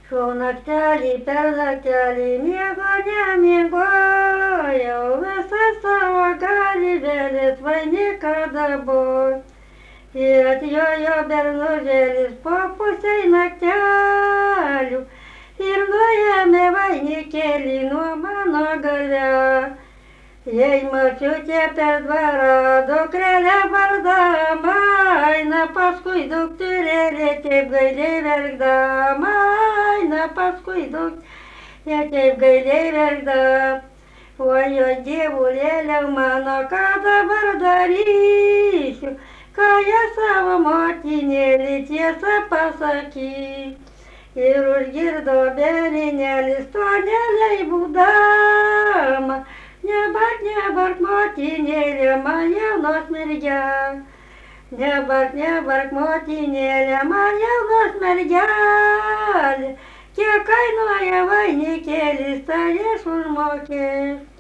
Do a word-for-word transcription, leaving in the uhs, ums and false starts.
Šaunaktelį per naktelį miego nemiegojau, visas savo galybėlis vainiką daboj. Ir atjojo bernužėlis po pusei naktelių ir nuėmė vainikėlį nuo mano galvio. Jei močiutė per dvarą dukrelę bardama eina, paskui dukterėlė taip gailiai verkdama eina, paskui dukterėlė taip gailiai verkdama. Oi, oi, dievulėle mano, ką dabar darysiu, ką jie savo motinėlį tiesą pasakyk. Ir užgirdo berinėlis toneliai būdama, nebark, nebark, motinėlė, man jaunos mergelė. Nebark, nebark, motinėlė, man jaunos mergelė. Kiek kainuoja vainikėlis, tai aš užmokėsiu.